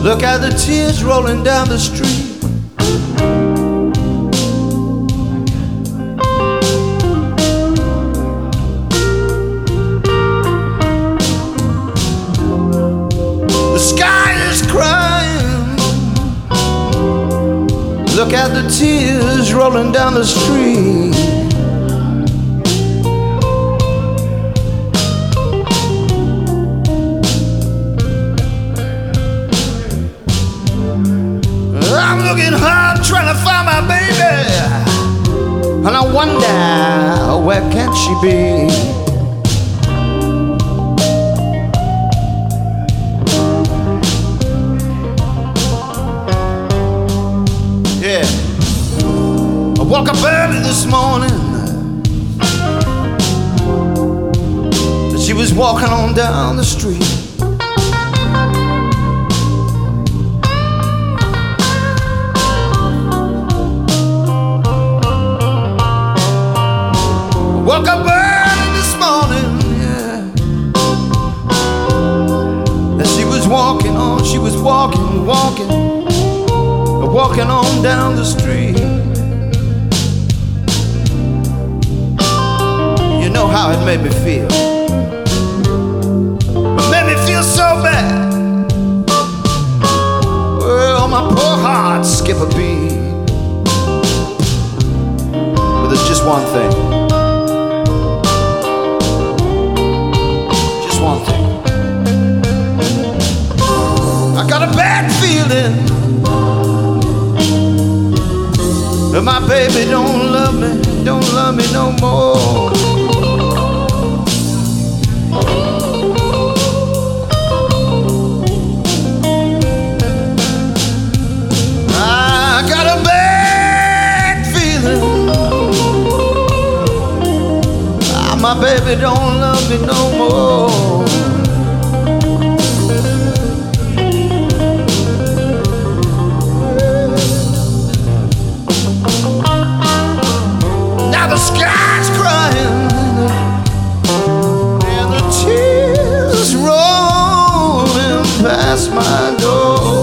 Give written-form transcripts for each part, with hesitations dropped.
Look at the tears rolling down the street. The sky is crying. Look at the tears rolling down the street. I'm looking hard trying to find my baby, and I wonder where can she be? Yeah, I woke up early this morning. She was walking on down the street. Woke up early this morning, yeah. And she was walking on, she was walking on down the street. You know how it made me feel. It made me feel so bad. Well, my poor heart skip a beat. But there's just one thing. One thing. I got a bad feeling that my baby don't love me no more. I got a bad feeling my baby don't love me no more. Now the sky's crying and the tears rolling past my door.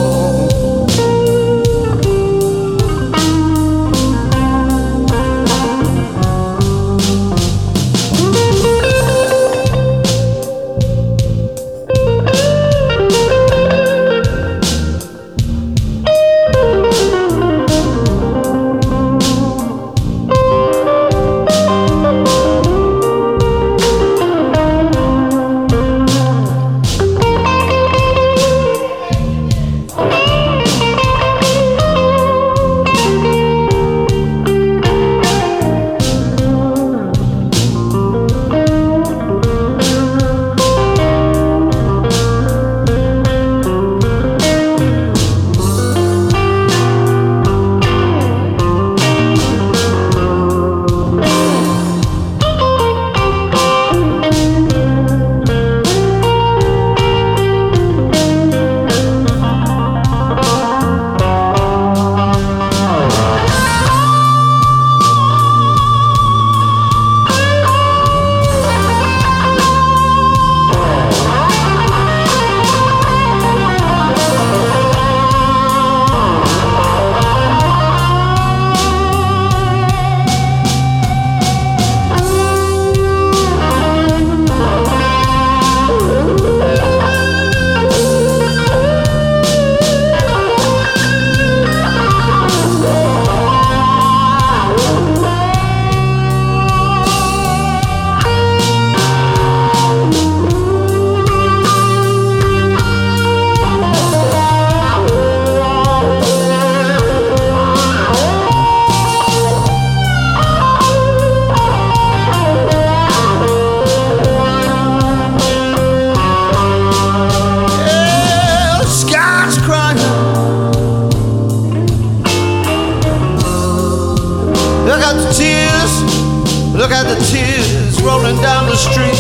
Look at the tears rolling down the street.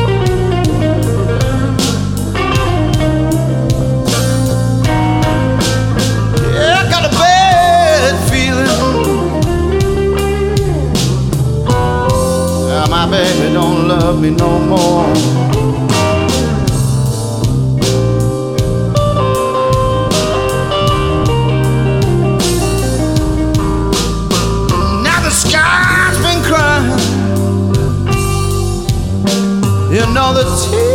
Yeah, I got a bad feeling. My baby don't love me no more. the tears